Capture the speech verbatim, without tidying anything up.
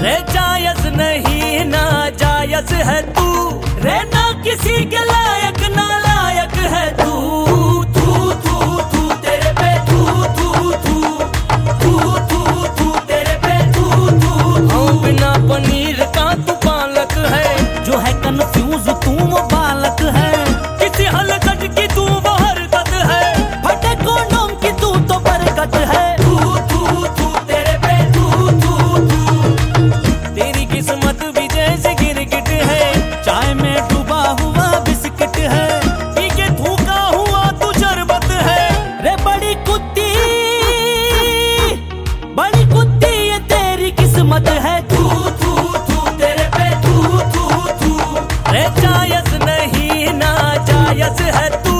रे जायज नहीं ना जायज है तू, रे ना किसी के लायक ना लायक है तू। तू तू तू तेरे पे तू तू तू तू तू तू तेरे पे तू तू। हाँ बिना पनीर का तू पालक है, जो है कंफ्यूज तू वो बालक है। किसी हलकट की तू वो हरकत है, फटे कोंडोम की तू तो बरकत है। तू तू तू तेरे पे तू तू तू। तेरी किस्मत भी जैसे गिरगिट है, चाय में डूबा हुआ बिस्किट है। पी के थूका हुआ तू शरबत है। रे बड़ी कुत्ती बड़ी कुत्ती ये तेरी किस्मत है। तू तू तू तेरे पे तू तू तू। रे जायज नहीं ना जायज है तू।